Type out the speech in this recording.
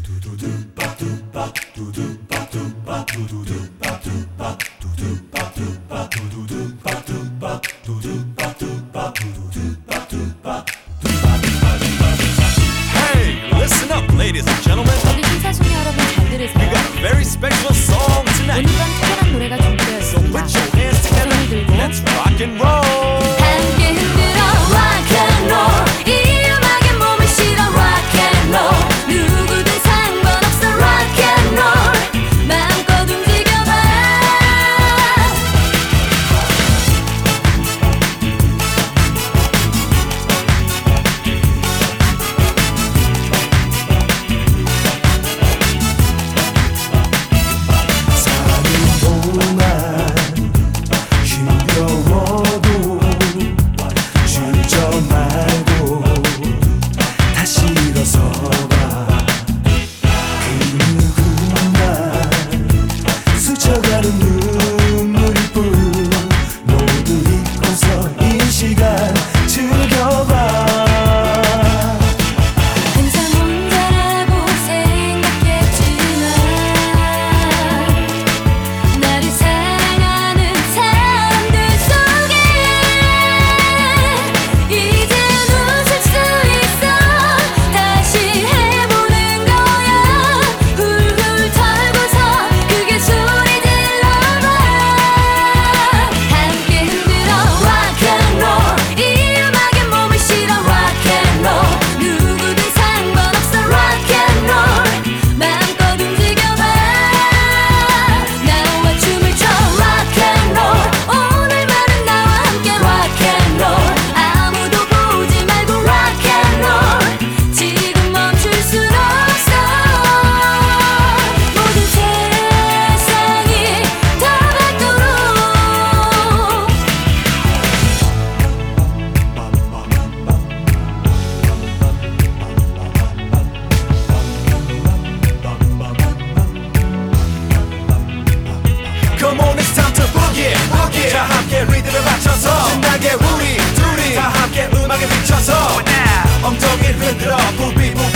Listen up, ladies and gentlemen. 우리 심사숙녀 여러분 잘 We 들으세요. got a very special song tonight. 오늘 밤 특별한 노래가 So 준비되었습니다. put your hands together. 손을 들고 Let's rock and roll. 함께 흔들어 rock and roll. 이 음악에 몸을 실어 rock and roll. 누구든 상관없어 rock and roll. 마음껏 움직여봐. 힘겨워도 주저 말고 다시 일어서봐. 그 누구나 스쳐가는 눈물일 뿐. 모두 잊고서 이 시간 즐겨봐. 항상 혼자라고 생각했지만 나를 사랑하는 사람들 속에 이젠 웃을 수 있어. 다시 해보는 거야. 훌훌 털고서 크게 소리 질러봐. 함께 흔들어 rock and roll. 이 음악에 몸을 실어 rock and roll. 누구든 상관없어 rock and roll. 마음껏 움직여봐. 나와 춤을 춰 rock and roll. 오늘만은 나와 함께 rock and roll. 아무도 보지 말고 rock and roll. 지금 멈출 순 없어. 모든 세상이 다 밝도록. Come on, it's time to boogie, boogie. 자 함께 리듬에 맞춰서 신나게 우리 둘이 다 함께 음악에 미쳐서 엉덩이를 흔들어 부비부비